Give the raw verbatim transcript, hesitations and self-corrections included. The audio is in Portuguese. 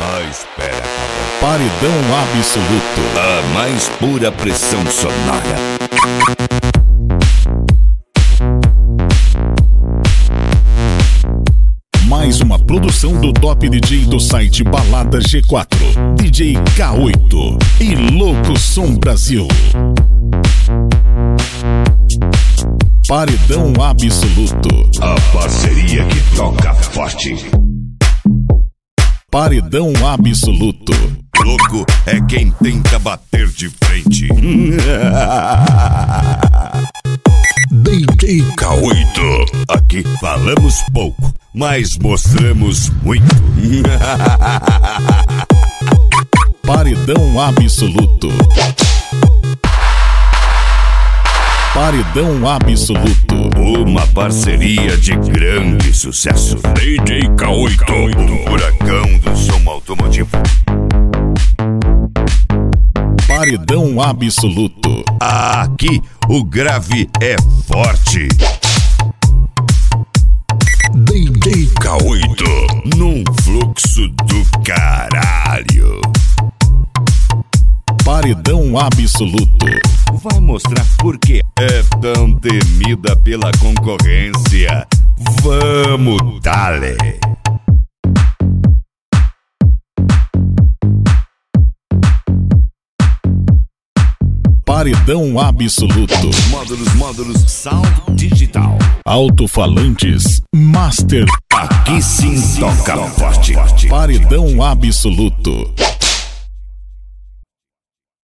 Ah, espera, acabou. Paredão absoluto. A mais pura pressão sonora. Mais uma produção do Top D J do site Balada G quatro, D J K oito e Louco Som Brasil. Paredão absoluto. A parceria que toca forte. Paredão absoluto. Louco é quem tenta bater de frente. D J K oito. Aqui falamos pouco, mas mostramos muito. Paredão absoluto. Paredão absoluto. Uma parceria de grande sucesso. D J K oito, o furacão do som automotivo. Paredão absoluto. Aqui o grave é forte. D J K oito, num fluxo do caralho. Paredão absoluto. Vai mostrar por que é tão temida pela concorrência. Vamos, dale! Paredão absoluto. Módulos, módulos, sound digital. Alto-falantes Master. Aqui sim toca forte. Paredão absoluto.